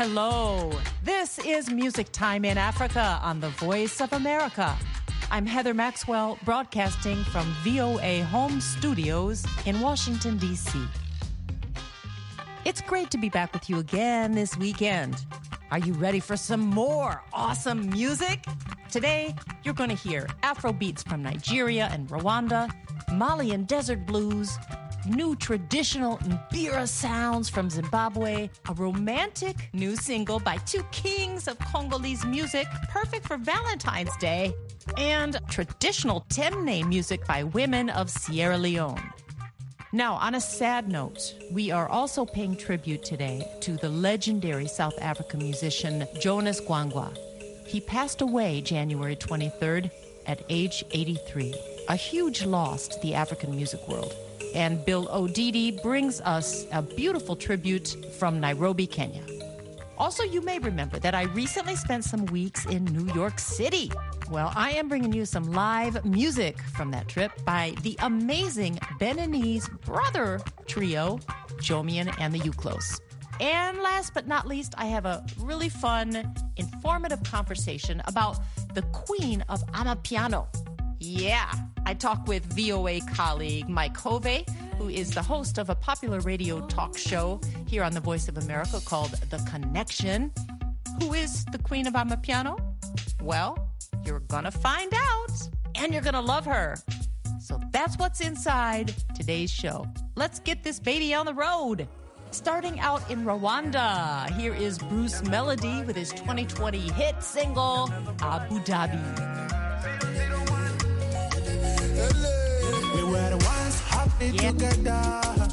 Hello. This is Music Time in Africa on the Voice of America. I'm Heather Maxwell, broadcasting from VOA Home Studios in Washington, D.C. It's great to be back with you again this weekend. Are you ready for some more awesome music? Today, you're going to hear Afro beats from Nigeria and Rwanda, Malian desert blues, new traditional Mbira sounds from Zimbabwe, a romantic new single by two kings of Congolese music, perfect for Valentine's Day, and traditional Temne music by women of Sierra Leone. Now, on a sad note, we are also paying tribute today to the legendary South African musician Jonas Gwangwa. He passed away January 23rd at age 83, a huge loss to the African music world. And Bill Odidi brings us a beautiful tribute from Nairobi, Kenya. Also, you may remember that I recently spent some weeks in New York City. Well, I am bringing you some live music from that trip by the amazing Beninese brother trio, Jomian and the Uklos. And last but not least, I have a really fun, informative conversation about the queen of Amapiano. Yeah, I talk with VOA colleague Mike Hovey, who is the host of a popular radio talk show here on the Voice of America called The Connection. Who is the queen of Amapiano? Well, you're gonna find out, and you're gonna love her. So that's what's inside today's show. Let's get this baby on the road. Starting out in Rwanda, here is Bruce Melody with his 2020 hit single, Abu Dhabi. We were once happy together,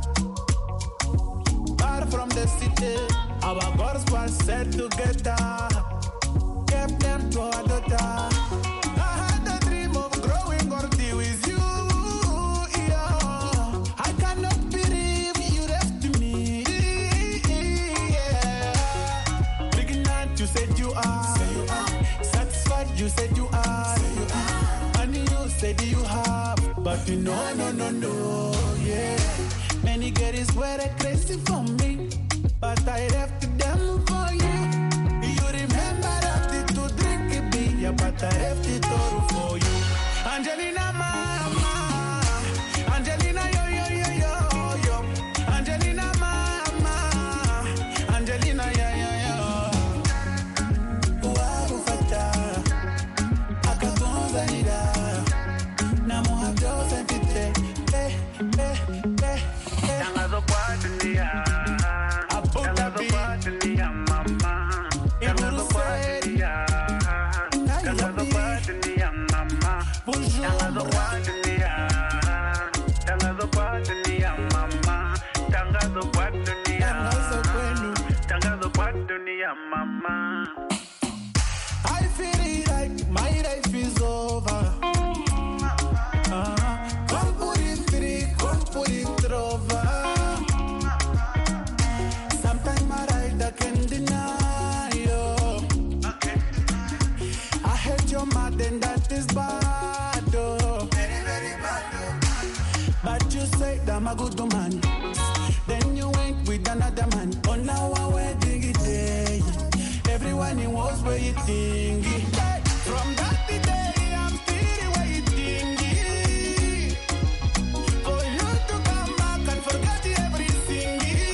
far from the city. Our goals were set together, kept them to our daughter. I had a dream of growing up with you. Yeah. I cannot believe you left me. Yeah. Pregnant, you said you are. Satisfied, you said you are. And you said you have. But you know, no, yeah. Many girls were crazy for me, but I left them for you. You remember that it to drink it beer, but I left it all for you. Angelina, mama, Angelina, yo. Angelina, mama, Angelina, yo. Wow, fata, akatonzanira. I feel like my life is over. Come put it over. Sometimes I can't deny you. I hate your mad and that is bad. Very, very bad. But you say I'm a good man. Then you went with another man. On our wedding day, everyone was waiting. From that day, I'm still waiting. For you to come back and forget everything.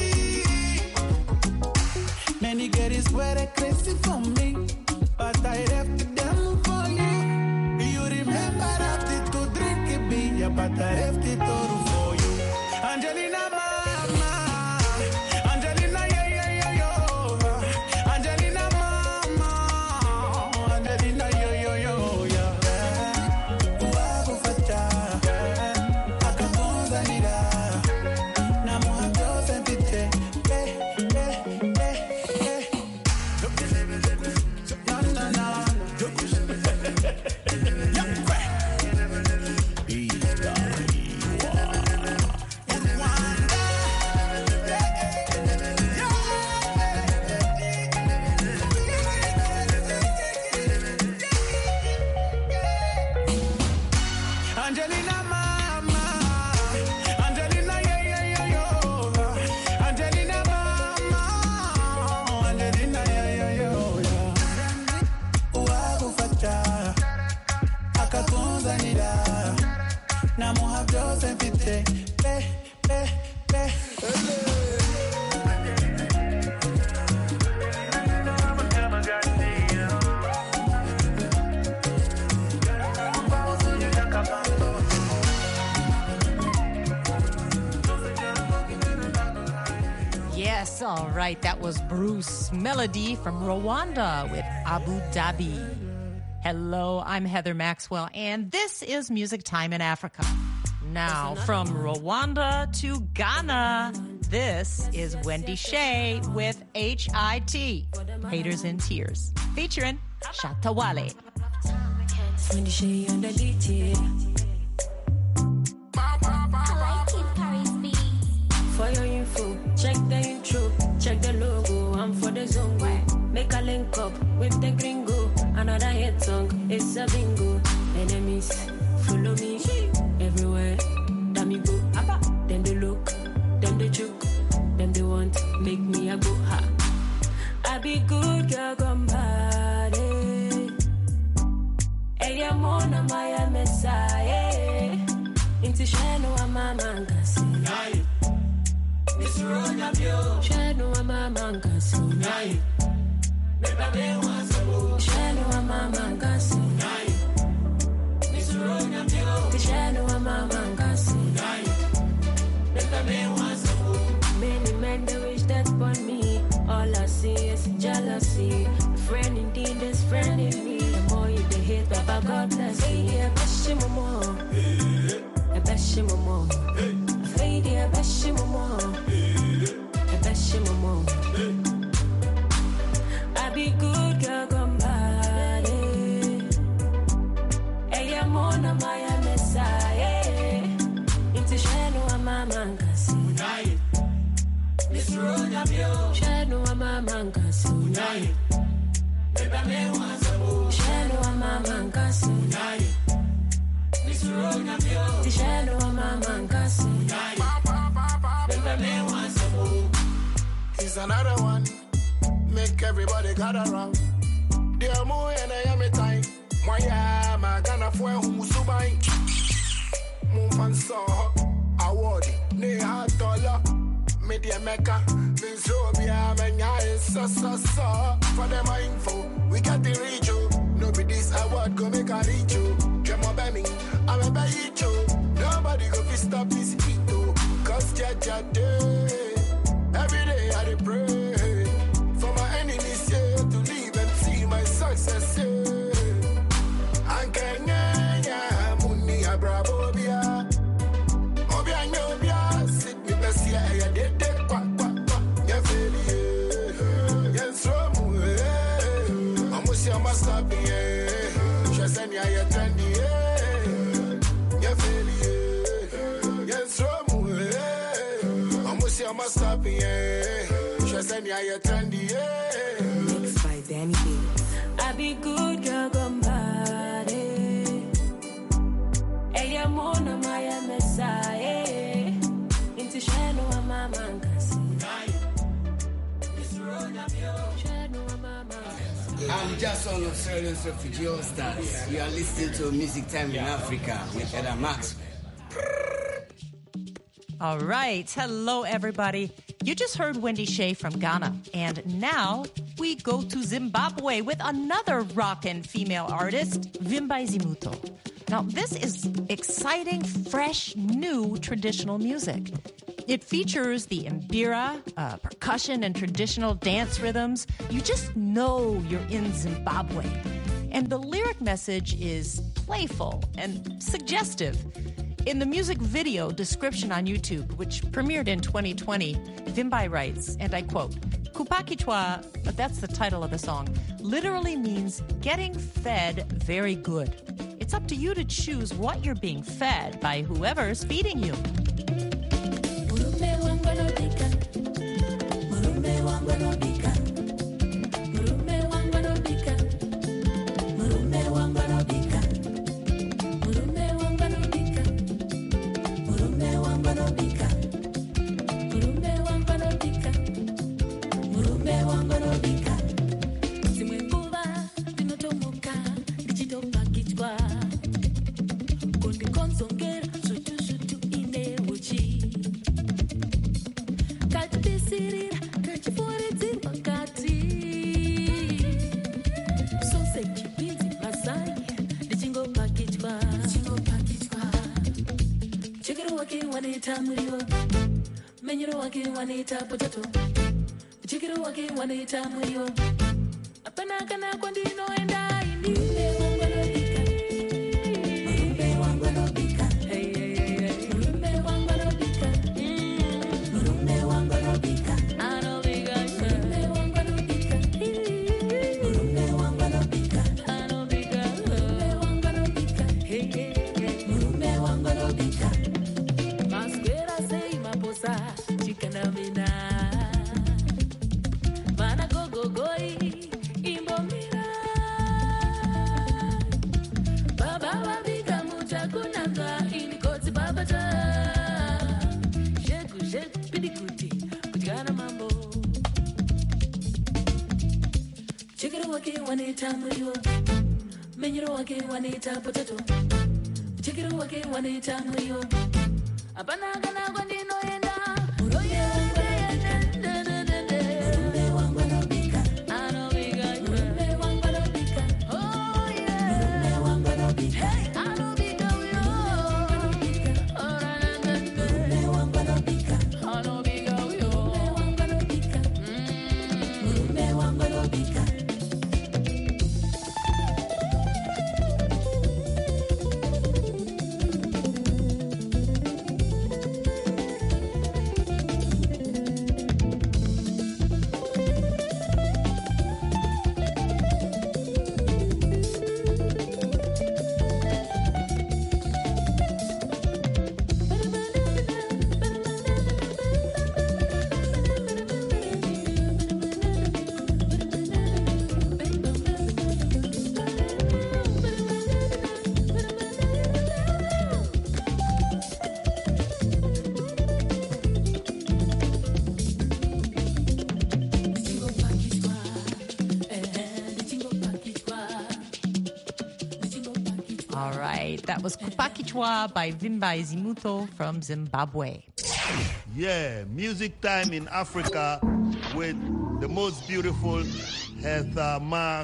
Many girls were crazy for me, but I left them for you. You remember that it to drink a beer, but I left it all for you. Angelina, mama, Angelina, yo. Angelina, mama, Angelina, yo, yeah. Wow, fata, akatonzanira. Namo habyosentite, No. Yes, all right. That was Bruce Melody from Rwanda with Abu Dhabi. Hello, I'm Heather Maxwell, and this is Music Time in Africa. Now, from Rwanda to Ghana, this is Wendy Shea with HIT, Haters in Tears, featuring Shatta Wale. Wendy Shea on the DJ. For your info, check the intro, check the logo, I'm for the zongo. Make a link up with the gringo. Another hit song, it's a bingo. Enemies, follow me everywhere. Damn you go, then they look, then they choke, then they want make me a go ha. I be good girl, come party. Hey, I'm on a Maya Messiah. Into Shano, I'm a manga. Shano ama mangasi nai beba be wansabo Shano ama mangasi nai Misuronya mio Shano ama mangasi nai beba be wansabo Many men they wish that upon me. All I see is jealousy. A friend indeed is friend in me. The more you they hate, Baba God bless me. I bash him more. I bash him more. I fade I bash him more. I be good girl, come party. Hey, I'm on a Maya Messiah. Into Shano, I'm a mangasi. Shano, I'm a mangasi. Shano, I'm a mangasi. Shano, I'm a mangasi. It's another one. Make everybody gather around. Dear Mo and I am a time. Moya Magana for whom Subai. Moon saw award. Ne hot dollar. Media Mecca. Vinzobia Mania is so. For them info. We got the reach you. No be this award go make a reach you. Jamo Bemming. I'm a bayicho. Nobody go fi stop this heat though. Cause Jaja day. Every day I dey pray for my enemies here to live and see my success here. Ankenya muni abrabobia, obia nyobia sit me besia ya de kwa ya felie yes romu amusi amasabi chaseni ya trendi ya felie yes romu must stop me, she said, yeah, you're trendy, Mixed by Danny B. I be good, girl, come party. Hey, I'm on a Maya Messiah. Into Shano, I'm a mangasi. I'm just on Australian Refugee All Stars. You are listening to Music Time in Africa with Heather Maxwell. All right. Hello, everybody. You just heard Wendy Shea from Ghana. And now we go to Zimbabwe with another rockin' female artist, Vimbai Zimuto. Now, this is exciting, fresh, new traditional music. It features the mbira, percussion, and traditional dance rhythms. You just know you're in Zimbabwe. And the lyric message is playful and suggestive. In the music video description on YouTube, which premiered in 2020, Vimbai writes, and I quote, Kupakichwa, that's the title of the song, literally means getting fed very good. It's up to you to choose what you're being fed by whoever's feeding you. Menyero wake wanita potato. Chikiro wake wanita muyo. Apana kana kwa ndino enda ini. Murumbe wangu no bika. Hey hey hey. Murumbe wangu no bika. Murumbe wangu no bika. Ano bika. Murumbe wangu no bika. Murumbe wangu no bika. Ano bika. Murumbe wangu no bika. Hey hey hey. Murumbe wangu no bika. Masquera sei maposa. Chikana mina. Mana go go goi. Wanita muyo, menyero wake wanita potato. Chikiro wake wanita muyo. Apana kana kwa ndino enda. Uroye Murumbe wangu no bika. Ano bika. Murumbe wangu no bika. Oh yeah. Murumbe wangu no bika. Hey, ano bika uyo. Oh na na na. Murumbe wangu no bika. Ano bika uyo. Murumbe wangu no bika. Murumbe wangu no bika. That was Kupakichwa by Vimba Zimuto from Zimbabwe. Yeah, music time in Africa with the most beautiful Heather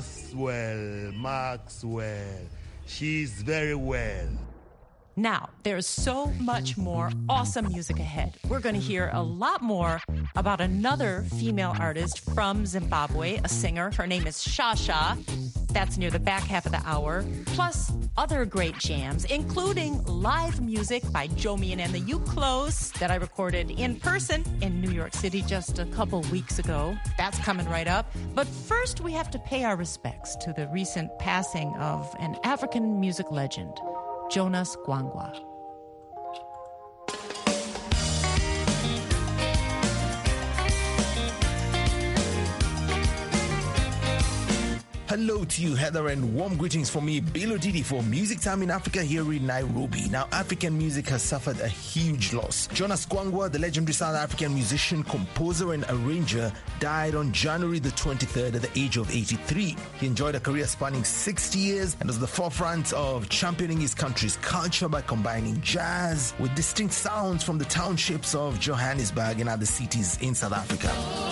Maxwell. She's very well. Now, there's so much more awesome music ahead. We're going to hear a lot more about another female artist from Zimbabwe, a singer. Her name is Shasha. That's near the back half of the hour. Plus, other great jams, including live music by Jomian and the Uklos that I recorded in person in New York City just a couple weeks ago. That's coming right up. But first, we have to pay our respects to the recent passing of an African music legend, Jonas Gwangwa. Hello to you, Heather, and warm greetings from me, Bilo Didi, for Music Time in Africa here in Nairobi. Now, African music has suffered a huge loss. Jonas Gwangwa, the legendary South African musician, composer, and arranger, died on January the 23rd at the age of 83. He enjoyed a career spanning 60 years and was the forefront of championing his country's culture by combining jazz with distinct sounds from the townships of Johannesburg and other cities in South Africa.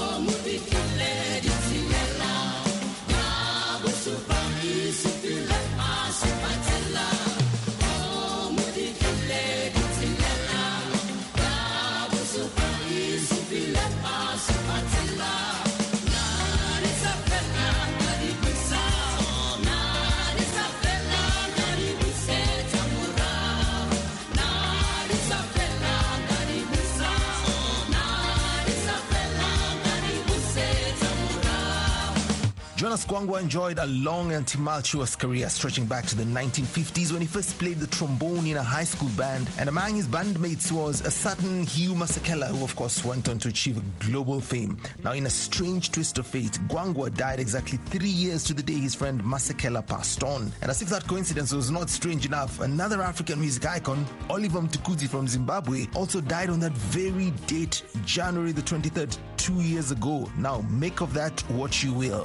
Jonas Gwangwa enjoyed a long and tumultuous career stretching back to the 1950s when he first played the trombone in a high school band, and among his bandmates was a certain Hugh Masekela, who of course went on to achieve global fame. Now, in a strange twist of fate, Gwangwa died exactly 3 years to the day his friend Masekela passed on. And as if that coincidence was not strange enough, another African music icon, Oliver Mtukudzi from Zimbabwe, also died on that very date, January the 23rd, 2 years ago. Now, make of that what you will.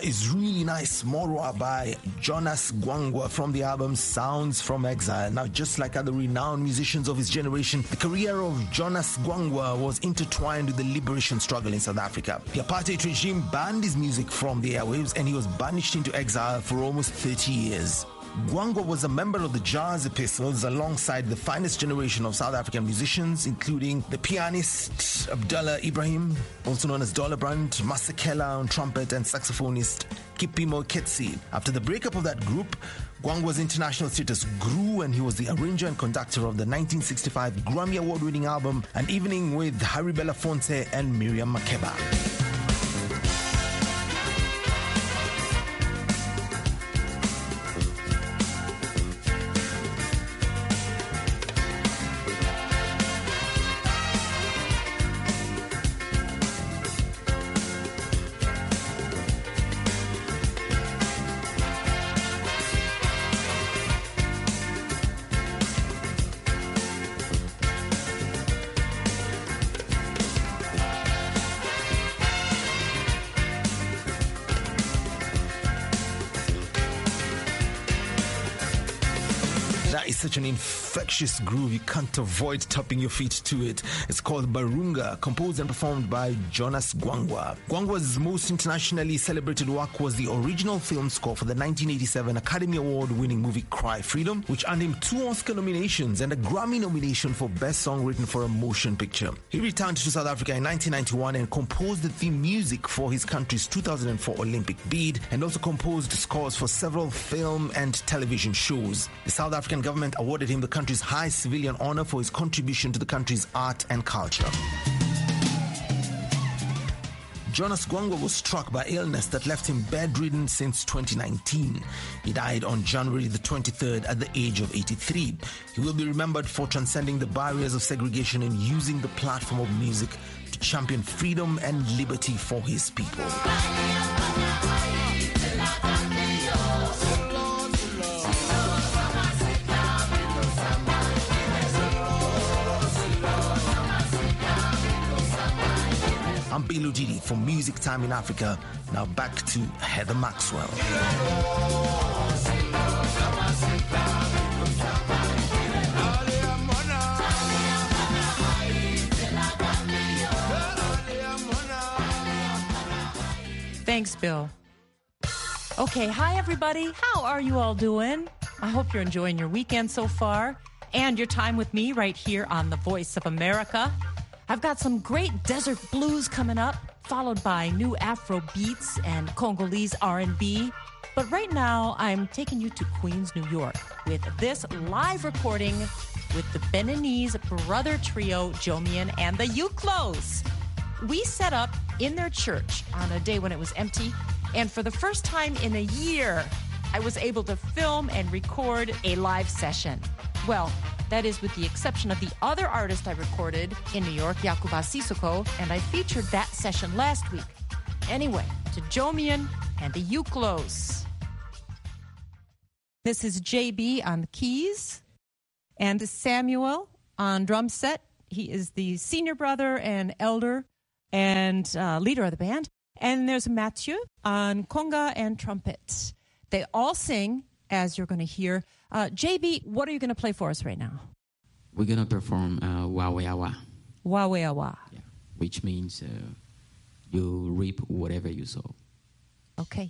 That is really nice. Morwa by Jonas Gwangwa from the album Sounds from Exile. Now, just like other renowned musicians of his generation, the career of Jonas Gwangwa was intertwined with the liberation struggle in South Africa. The apartheid regime banned his music from the airwaves and he was banished into exile for almost 30 years. Gwangwa was a member of the Jazz Epistles alongside the finest generation of South African musicians, including the pianist Abdullah Ibrahim, also known as Dollar Brand, Masekela on trumpet, and saxophonist Kipimo Ketsi. After the breakup of that group, Gwangwa's international status grew and he was the arranger and conductor of the 1965 Grammy Award-winning album An Evening with Harry Belafonte and Miriam Makeba. That is such an infectious groove, you can't avoid tapping your feet to it. It's called Barunga, composed and performed by Jonas Gwangwa. Gwangwa's most internationally celebrated work was the original film score for the 1987 Academy Award-winning movie Cry Freedom, which earned him 2 Oscar nominations and a Grammy nomination for Best Song Written for a Motion Picture. He returned to South Africa in 1991 and composed the theme music for his country's 2004 Olympic bid, and also composed scores for several film and television shows. The South African government awarded him the country's highest civilian honor for his contribution to the country's art and culture. Jonas Gwangwa was struck by illness that left him bedridden since 2019. He died on January the 23rd at the age of 83. He will be remembered for transcending the barriers of segregation and using the platform of music to champion freedom and liberty for his people. I'm Bill Ojidi for Music Time in Africa. Now back to Heather Maxwell. Thanks, Bill. Okay, hi everybody. How are you all doing? I hope you're enjoying your weekend so far and your time with me right here on The Voice of America. I've got some great desert blues coming up, followed by new Afro beats and Congolese R&B. But right now, I'm taking you to Queens, New York, with this live recording with the Beninese brother trio, Jomian and the Uklos. We set up in their church on a day when it was empty, and for the first time in a year, I was able to film and record a live session. Well, that is with the exception of the other artist I recorded in New York, Yakuba Sissoko, and I featured that session last week. Anyway, to Jomian and the Uklos. This is JB on the keys, and Samuel on drum set. He is the senior brother and elder and leader of the band. And there's Mathieu on conga and trumpet. They all sing, as you're going to hear. JB, what are you going to play for us right now? We're going to perform Waweawa. Waweawa. Yeah, which means you reap whatever you sow. Okay.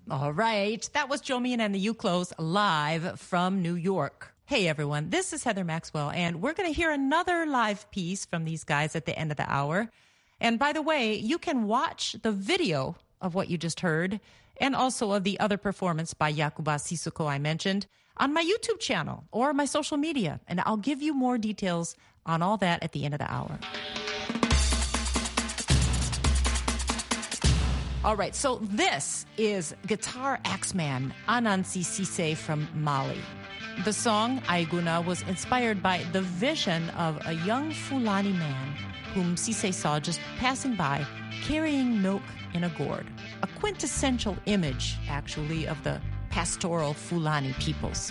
All right. That was Jomian and the Uklos live from New York. Hey, everyone. This is Heather Maxwell, and we're going to hear another live piece from these guys at the end of the hour. And by the way, you can watch the video of what you just heard and also of the other performance by Yakuba Sissoko I mentioned on my YouTube channel or my social media. And I'll give you more details on all that at the end of the hour. All right, so this is guitar axeman Anansi Cisse from Mali. The song Aiguna was inspired by the vision of a young Fulani man whom Cisse saw just passing by carrying milk in a gourd. A quintessential image, actually, of the pastoral Fulani peoples.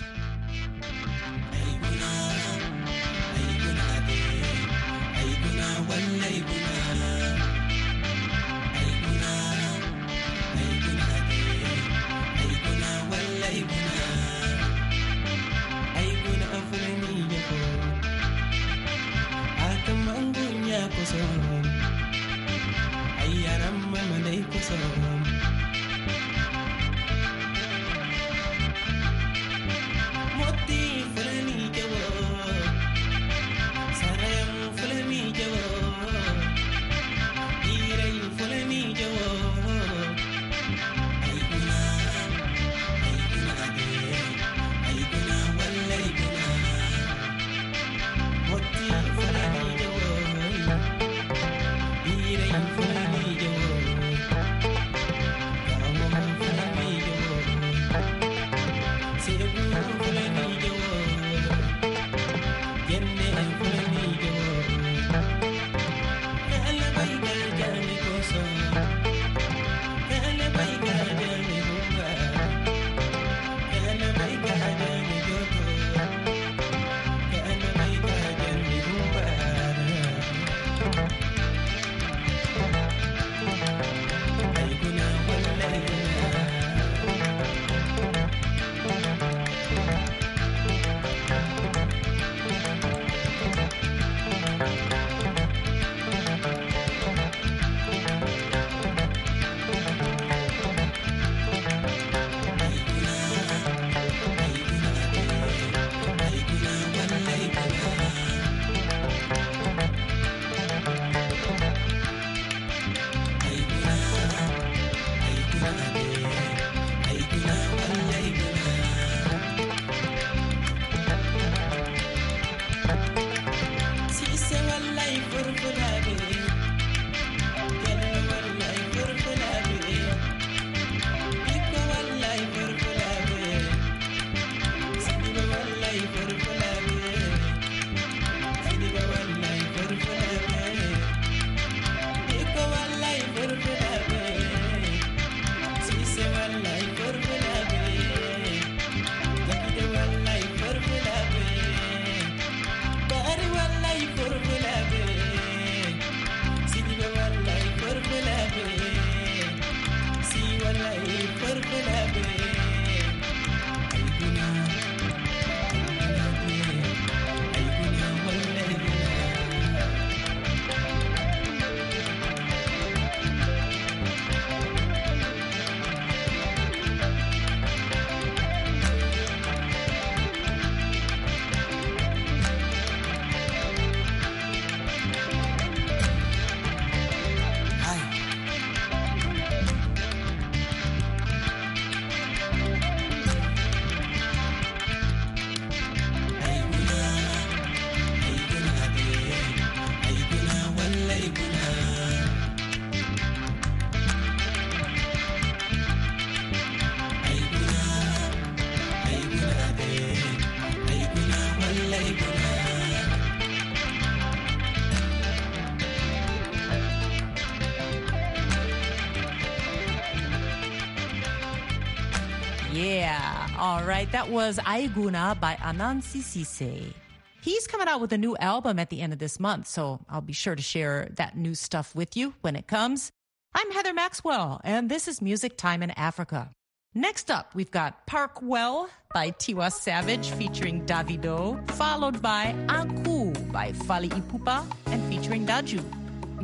Yeah, all right. That was Aiguna by Anansi Cisse. He's coming out with a new album at the end of this month, so I'll be sure to share that new stuff with you when it comes. I'm Heather Maxwell, and this is Music Time in Africa. Next up, we've got Park Well by Tiwa Savage featuring Davido, followed by Aku by Fally Ipupa and featuring Daju.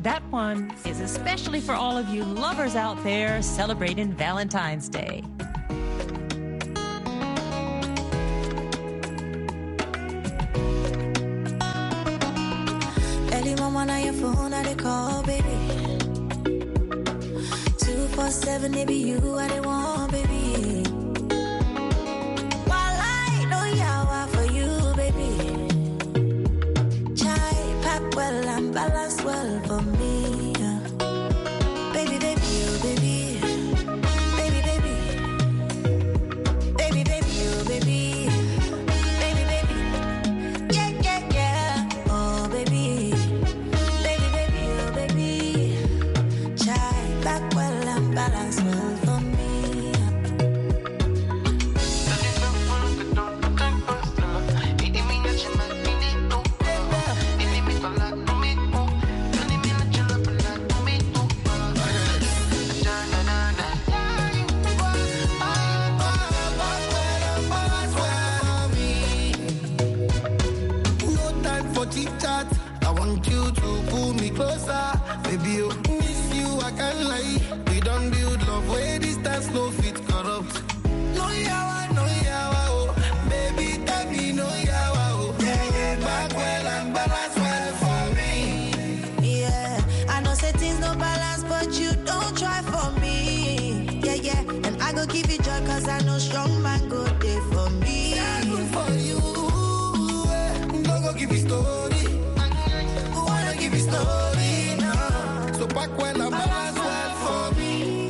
That one is especially for all of you lovers out there celebrating Valentine's Day. Early mama on your phone, I they call, baby. 247, it be you, I they want, baby. While I know yawa for you, baby. Chai, pack well and balance well for me. Baby, baby, oh, baby. Baby, baby. Baby, baby, oh, baby. Baby, baby. Yeah, yeah, yeah. Oh, baby. Baby, baby, oh, baby. Chai, back well and balance well for me. No time for chit chat. I want you to pull me closer. Baby, I miss you, I can't lie. We don't build love where distance no fit corrupt. No yawa, oh. Baby, tell me no yawa, oh. Yeah, back well and balance well for me. Yeah, I know say things no balance, but you don't try for me. Yeah, yeah, and I go give you joy, cause I know strong man go there for me. Yeah, good for you. Don't go give you story. Wanna give you story now. So back well and balance well for me.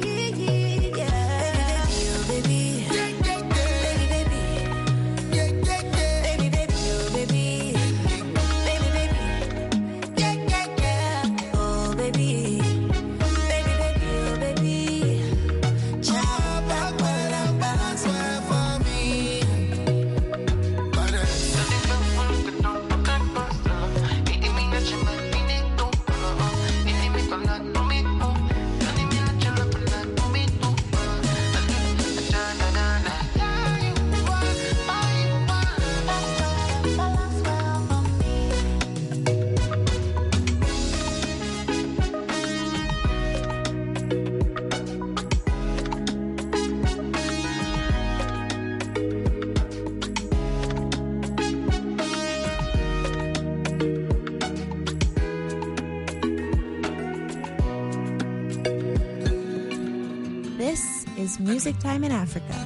This is Music Time in Africa.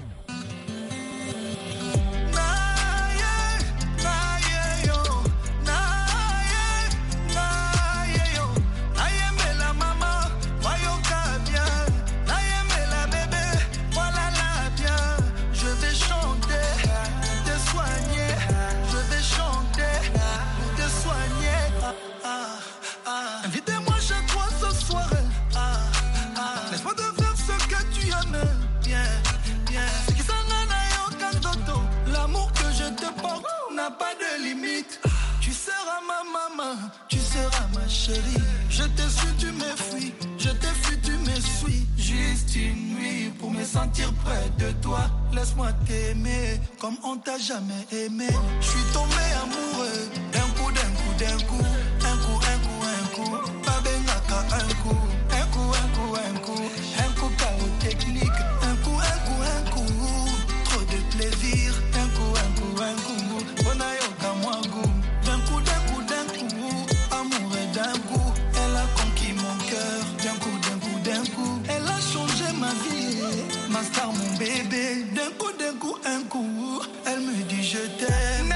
Invitez-moi chez toi ce soir. Laisse-moi te faire ce que tu aimes. Bien, bien. Ce qui s'en a aucun dodo. L'amour que je te porte n'a pas de limite. Tu seras ma maman, tu seras ma chérie. Je te suis, tu me fuis. Je te fuis, tu me suis. Juste une nuit pour me sentir près de toi. Laisse-moi t'aimer comme on t'a jamais aimé. Je suis tombé amoureux d'un coup, d'un coup, d'un coup. Un coup, un coup, un coup. Pas benaka, un coup. Un coup, un coup, un coup. Un coup, chaos technique. Un coup, un coup, un coup. Trop de plaisir. Un coup, un coup, un coup. Bonayoka, moi, goût. D'un coup, d'un coup, d'un coup. Amour et d'un coup. Elle a conquis mon cœur. D'un coup, d'un coup, d'un coup. Elle a changé ma vie. Ma star, mon bébé. D'un coup, un coup. Elle me dit je t'aime.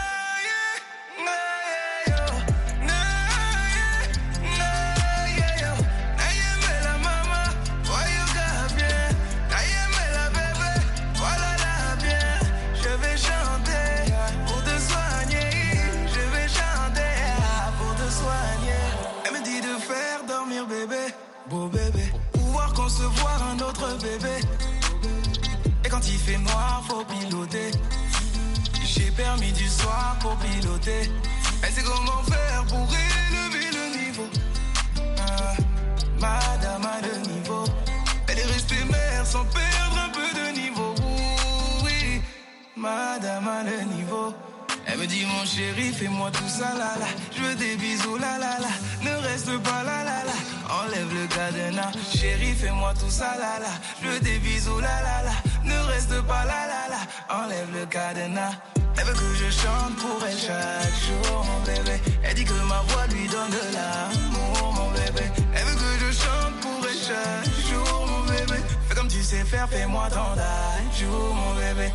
Beau bébé, pouvoir concevoir un autre bébé. Et quand il fait noir, faut piloter. J'ai permis du soir pour piloter. Elle sait comment faire pour élever le niveau. Madame a le niveau. Elle est restée mère sans perdre un peu de niveau. Oui, madame a le niveau. Elle me dit mon chéri, fais-moi tout ça là là. Je veux des bisous là là là. Ne reste pas là là là. Enlève le cadenas. Chéri, fais-moi tout ça là là. Je veux des bisous là là là. Ne reste pas là là là. Enlève le cadenas. Elle veut que je chante pour elle chaque jour, mon bébé. Elle dit que ma voix lui donne de l'amour, mon bébé. Elle veut que je chante pour elle chaque jour, mon bébé. Fais comme tu sais faire, fais-moi ton jour, mon bébé.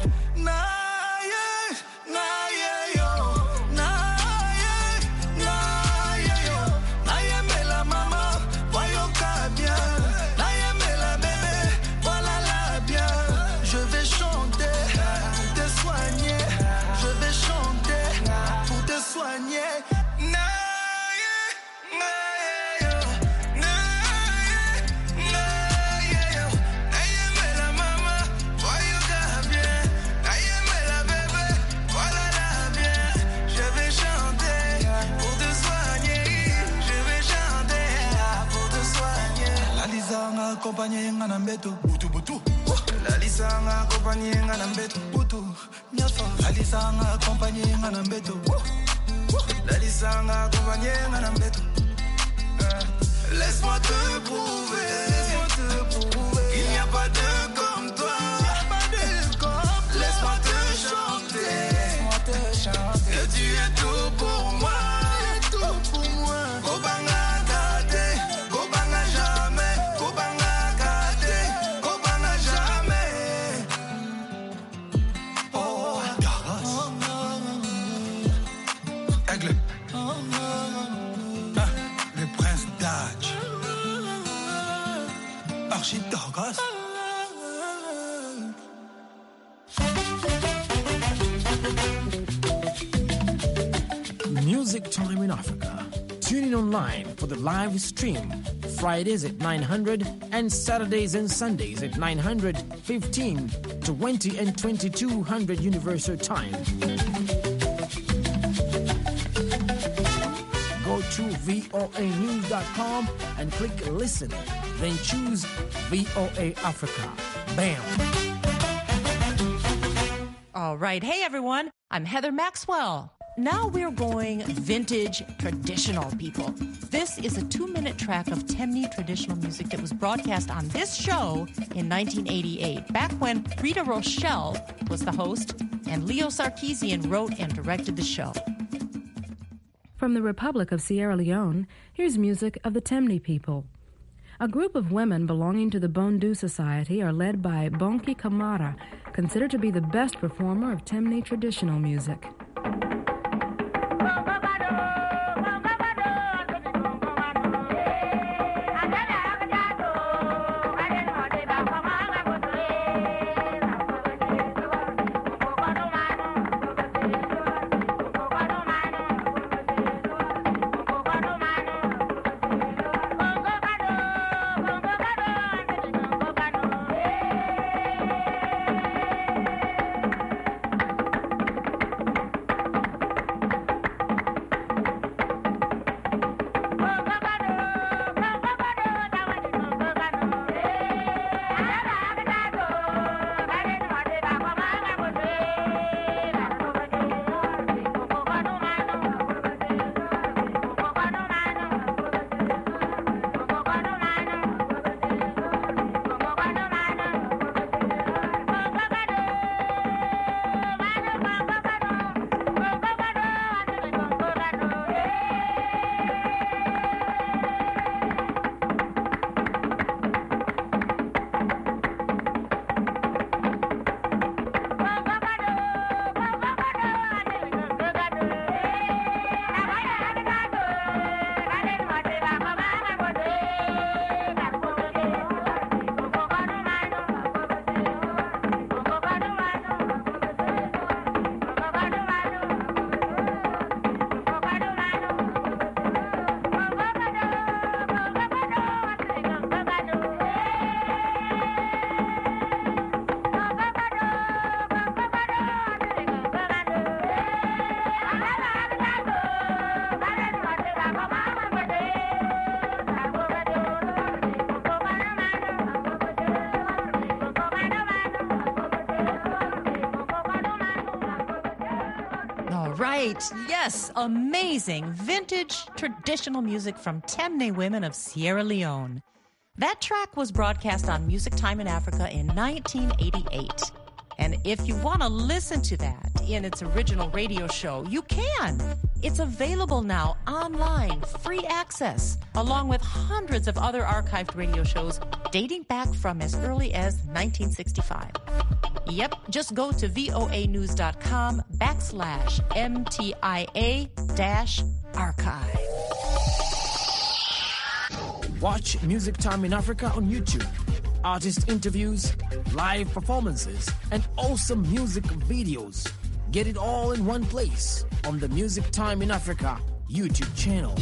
Accompagné ngana mbeto butu butu la lisanga accompagné ngana mbeto butu nyafa la lisanga accompagné ngana mbeto la lisanga accompagné ngana mbeto laisse-moi te prouver il n'y a pas de comme toi laisse-moi te chanter que tu es tout pour moi Music Time in Africa. Tune in online for the live stream. Fridays at 900 and Saturdays and Sundays at 900, 15, 20 and 2200 Universal Time. Go to voanews.com and click listen. Then choose VOA Africa. Bam! All right. Hey, everyone. I'm Heather Maxwell. Now we're going vintage traditional people. This is a 2-minute track of Temne traditional music that was broadcast on this show in 1988, back when Rita Rochelle was the host and Leo Sarkeesian wrote and directed the show. From the Republic of Sierra Leone, here's music of the Temne people. A group of women belonging to the Bondu Society are led by Bonki Kamara, considered to be the best performer of Temne traditional music. right. Yes, amazing vintage traditional music from Temne women of Sierra Leone. That track was broadcast on Music Time in Africa in 1988. And if you want to listen to that in its original radio show, you can. It's available now online, free access, along with hundreds of other archived radio shows dating back from as early as 1965. Yep, just go to voanews.com/MTIA-archive. Watch Music Time in Africa on YouTube. Artist interviews, live performances, and awesome music videos. Get it all in one place on the Music Time in Africa YouTube channel.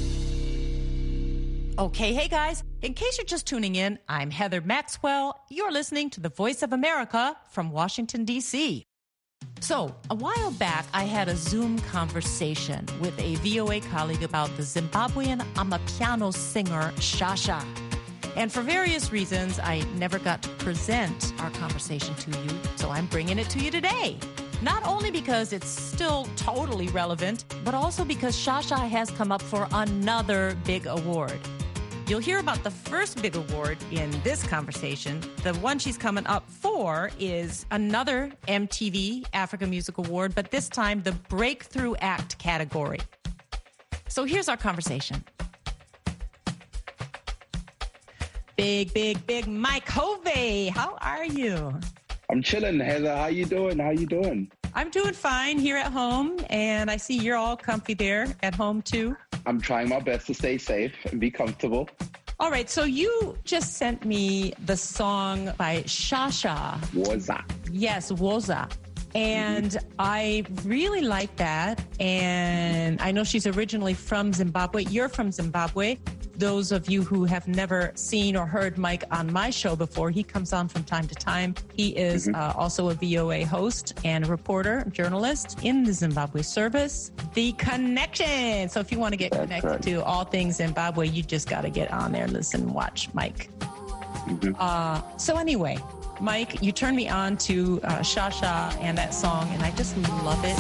Okay, hey guys, in case you're just tuning in, I'm Heather Maxwell. You're listening to the Voice of America from Washington, D.C. So, a while back, I had a Zoom conversation with a VOA colleague about the Zimbabwean amapiano singer Shasha. And for various reasons, I never got to present our conversation to you, so I'm bringing it to you today. Not only because it's still totally relevant, but also because Shasha has come up for another big award. You'll hear about the first big award in this conversation. The one she's coming up for is another MTV Africa Music Award, but this time the Breakthrough Act category. So here's our conversation. Big Mike Hovey. How are you? I'm chilling, Heather. How you doing? I'm doing fine here at home, and I see you're all comfy there at home too. I'm trying my best to stay safe and be comfortable. All right, so you just sent me the song by Shasha. Woza. Yes, Woza. And I really like that. And I know she's originally from Zimbabwe. You're from Zimbabwe. Those of you who have never seen or heard Mike on my show before, he comes on from time to time. He is also a VOA host and reporter, journalist in the Zimbabwe service. The Connection. So if you want to get connected to all things Zimbabwe, you just got to get on there, listen, and watch Mike. So anyway, Mike, you turned me on to Shasha and that song, and I just love it.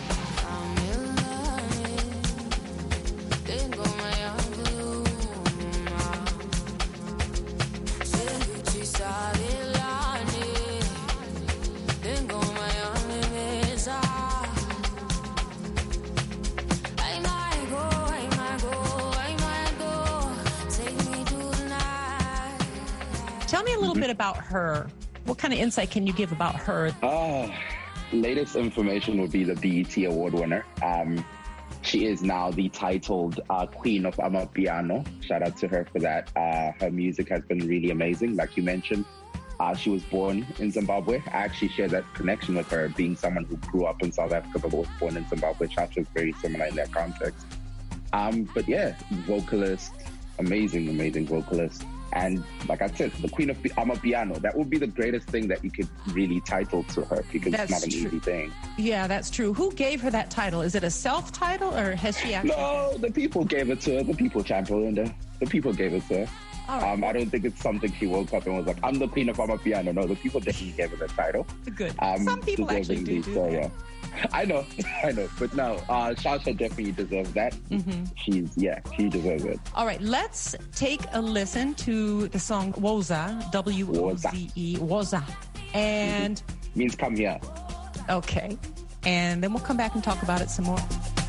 Tell me a little bit about her. What kind of insight can you give about her? Latest information would be the BET Award winner. She is now the titled Queen of Amapiano. Shout out to her for that. Her music has been really amazing. Like you mentioned, she was born in Zimbabwe. I actually share that connection with her, being someone who grew up in South Africa but was born in Zimbabwe. Shasha is very similar in that context. But yeah, vocalist, amazing vocalist. And like I said, the Queen of Amapiano, that would be the greatest thing that you could really title to her, because it's not an easy thing. Yeah, that's true. Who gave her that title? Is it a self-title, or has she actually... No, the people gave it to her. The people championed her. The people gave it to her. Right. I don't think it's something she woke up and was like, I'm the Queen of Amapiano. No, the people definitely gave her the title. Good. Some people actually do that. Yeah. I know. But no, Shasha definitely deserves that. She deserves it. All right, let's take a listen to the song Woza, W-O-Z-E, Woza. And... means come here. Okay. And then we'll come back and talk about it some more.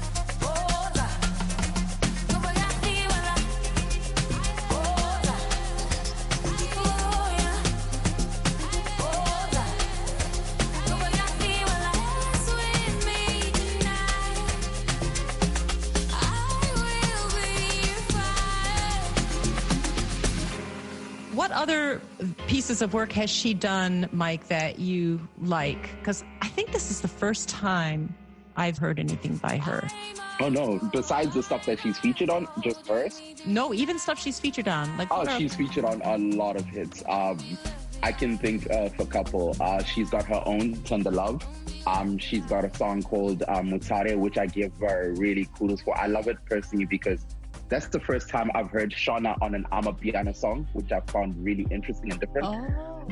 What other pieces of work has she done, Mike, that you like? Because I think this is the first time I've heard anything by her. Oh, no. Besides the stuff that she's featured on, just hers? No, even stuff she's featured on. She's featured on a lot of hits. I can think of a couple. She's got her own Tender Love. She's got a song called Mutare, which I give her really kudos for. I love it personally because that's the first time I've heard Shona on an Amapiano song, which I found really interesting and different. Oh.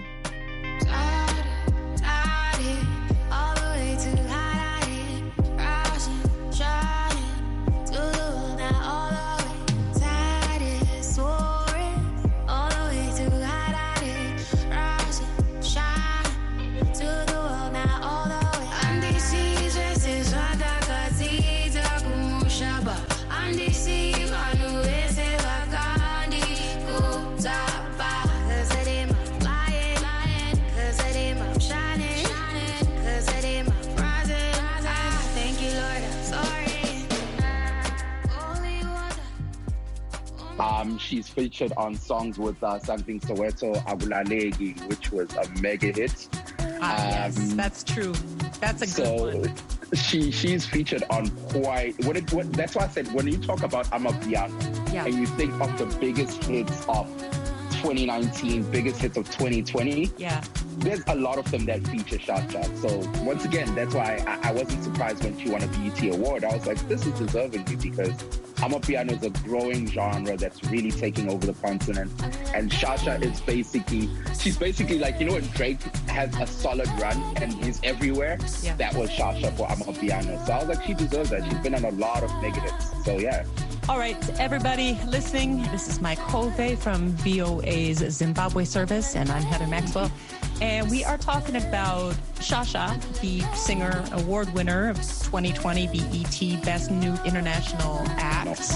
She's featured on songs with something Soweto, Abulalegi, which was a mega hit. Yes, that's true. That's a good one. She's featured on quite. That's why I said when you talk about Amapiano, and you think of the biggest hits of 2019, biggest hits of 2020. There's a lot of them that feature Shasha. So once again, that's why I wasn't surprised when she won a BET award. I was like, this is deservingly, because Amapiano is a growing genre that's really taking over the continent. And Shasha is she's basically like, you know when Drake has a solid run and he's everywhere? That was Shasha for Amapiano. So I was like, she deserves that. She's been on a lot of negatives. So yeah. All right, everybody listening, this is Mike Hove from VOA's Zimbabwe service, and I'm Heather Maxwell. And we are talking about Shasha, the singer award winner of 2020 BET Best New International Act.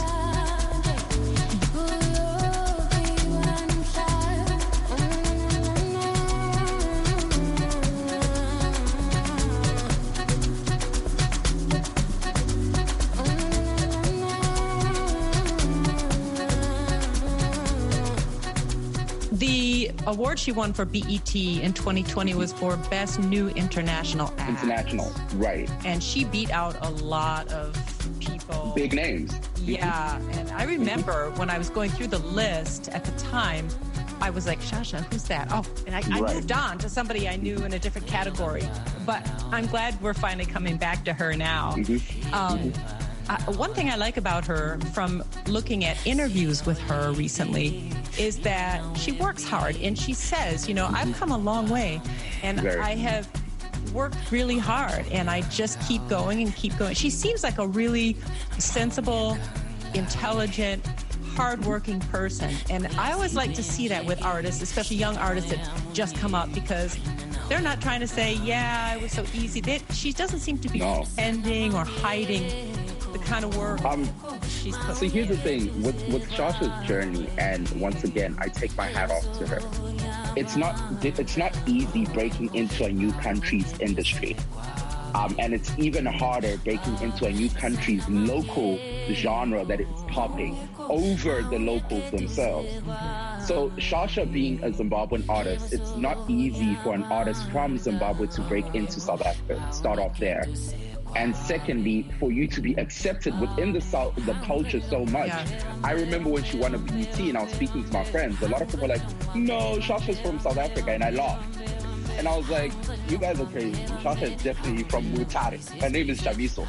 The award she won for BET in 2020 was for Best New International Act. International, right. And she beat out a lot of people. Big names. Yeah, and I remember when I was going through the list at the time, I was like, Shasha, who's that? Oh, and I moved on to somebody I knew in a different category. But I'm glad we're finally coming back to her now. One thing I like about her from looking at interviews with her recently is that she works hard, and she says, you know, I've come a long way, and I have worked really hard, and I just keep going and keep going. She seems like a really sensible, intelligent, hardworking person, and I always like to see that with artists, especially young artists that just come up, because they're not trying to say, yeah, it was so easy. She doesn't seem to be pretending or hiding the kind of work she's put. So here's the thing with Shasha's journey, and once again, I take my hat off to her. It's not easy breaking into a new country's industry, and it's even harder breaking into a new country's local genre that is popping over the locals themselves. So Shasha being a Zimbabwean artist, it's not easy for an artist from Zimbabwe to break into South Africa, start off there. And secondly, for you to be accepted within the culture so much. I remember when she won a BET and I was speaking to my friends, a lot of people were like, no, Shasha's from South Africa, and I laughed. And I was like, you guys are crazy. Shasha is definitely from Mutare. Her name is Jabiso.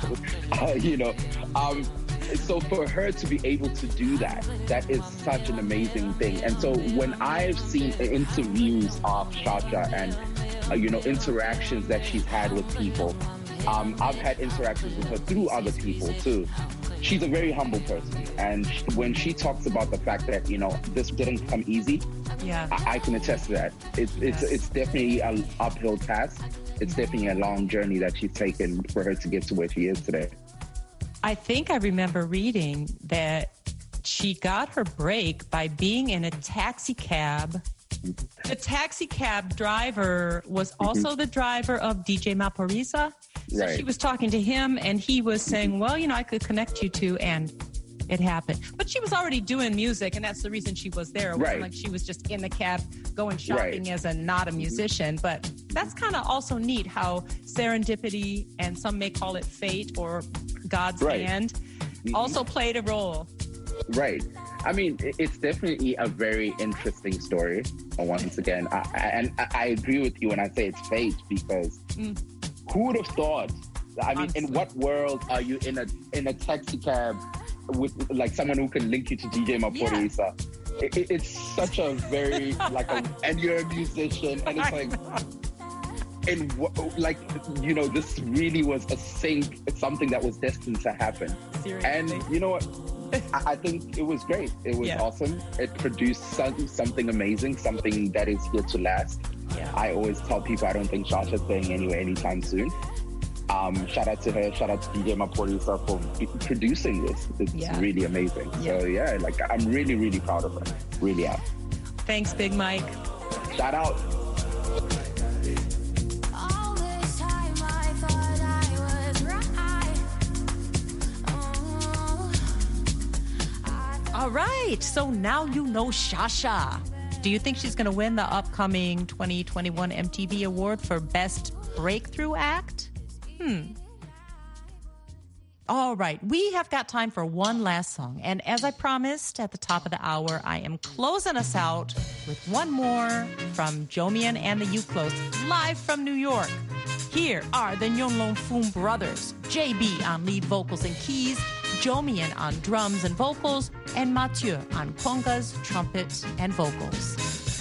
So for her to be able to do that is such an amazing thing. And so when I've seen interviews of Shasha and, interactions that she's had with people, I've had interactions with her through other people too. She's a very humble person. And when she talks about the fact that, this didn't come easy, I can attest to that. It's definitely an uphill task. It's definitely a long journey that she's taken for her to get to where she is today. I think I remember reading that she got her break by being in a taxi cab. The taxi cab driver was also the driver of DJ Maphorisa. So she was talking to him, and he was saying, well, I could connect you two, and it happened. But she was already doing music, and that's the reason she was there. It wasn't like she was just in the cab going shopping as not a musician. But that's kind of also neat how serendipity, and some may call it fate or God's hand, also played a role. Right. I mean, it's definitely a very interesting story. Once again, I agree with you when I say it's fate, because who would have thought? I mean, in what world are you in a taxi cab with like someone who can link you to DJ Maphorisa? It's such a very and you're a musician, and it's like, this really was something that was destined to happen. Seriously. And you know what? I think it was great. It was awesome. It produced something amazing, something that is here to last. I always tell people I don't think Shasha's going anywhere anytime soon. Shout out to her. Shout out to DJ Maphorisa for producing this. It's really amazing. So I'm really, really proud of her. Really am. Thanks, Big Mike. Shout out. All right, so now you know Shasha. Do you think she's going to win the upcoming 2021 MTV Award for Best Breakthrough Act? All right, we have got time for one last song. And as I promised at the top of the hour, I am closing us out with one more from Jomian and the Uklos, live from New York. Here are the Nyonlonfum brothers, JB on lead vocals and keys, Jomian on drums and vocals, and Mathieu on congas, trumpet, and vocals.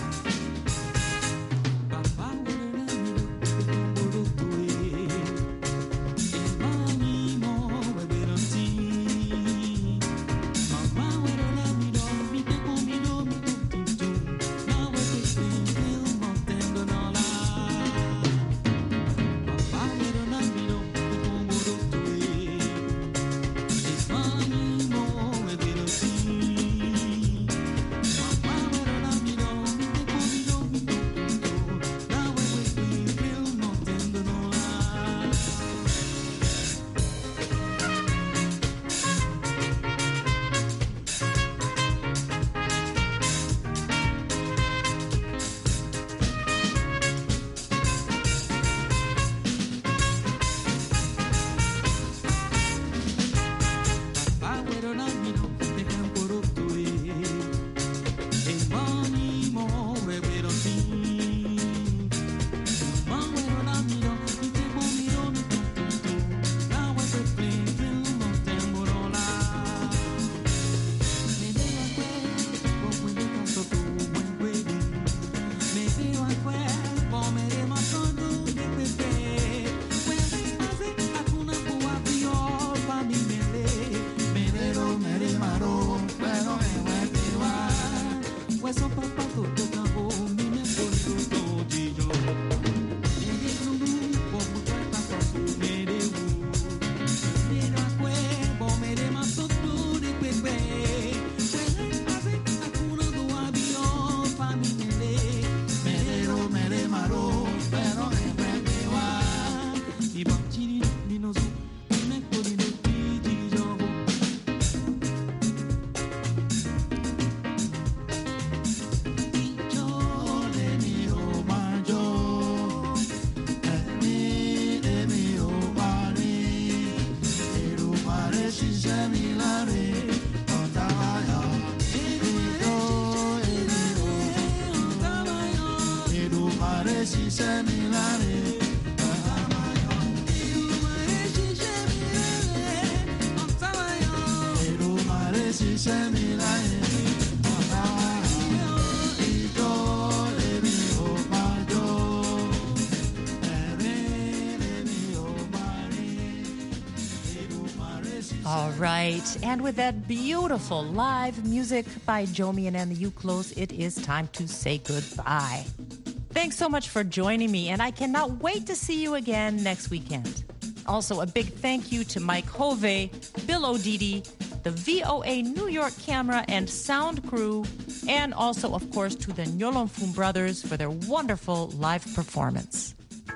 All right, and with that beautiful live music by Jomian and the Uklos, it is time to say goodbye. Thanks so much for joining me, and I cannot wait to see you again next weekend. Also, a big thank you to Mike Hove, Bill O'Didi, the VOA New York camera and sound crew, and also, of course, to the Nyolonfum brothers for their wonderful live performance.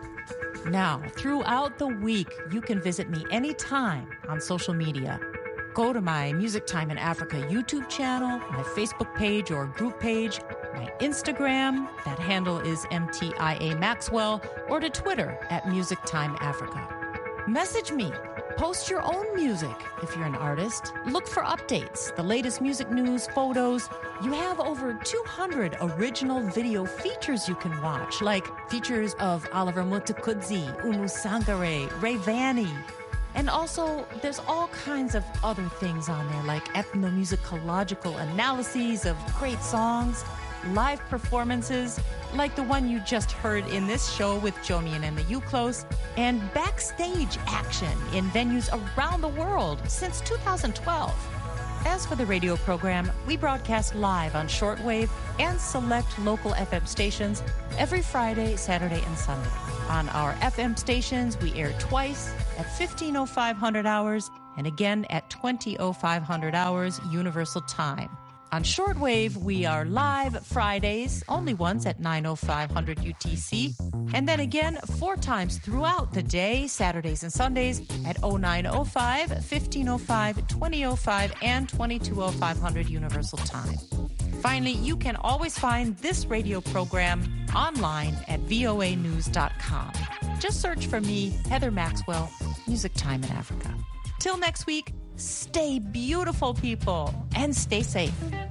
Now, throughout the week, you can visit me anytime on social media. Go to my Music Time in Africa YouTube channel, my Facebook page or group page, my Instagram, that handle is MTIA Maxwell, or to Twitter at Music Time Africa. Message me. Post your own music if you're an artist. Look for updates, the latest music news, photos. You have over 200 original video features you can watch, like features of Oliver Mutukudzi, Umu Sangare, Ray Vanny. And also, there's all kinds of other things on there, like ethnomusicological analyses of great songs, live performances, like the one you just heard in this show with Jomian and the Uklos, and backstage action in venues around the world since 2012. As for the radio program, we broadcast live on shortwave and select local FM stations every Friday, Saturday, and Sunday. On our FM stations, we air twice at 15:0500 hours and again at 20:0500 hours Universal Time. On shortwave, we are live Fridays, only once at 9:05 UTC, and then again 4 times throughout the day, Saturdays and Sundays at 0905, 1505, 2005, and 2205 Universal Time. Finally, you can always find this radio program online at voanews.com. Just search for me, Heather Maxwell, Music Time in Africa. Till next week, stay beautiful, people, and stay safe.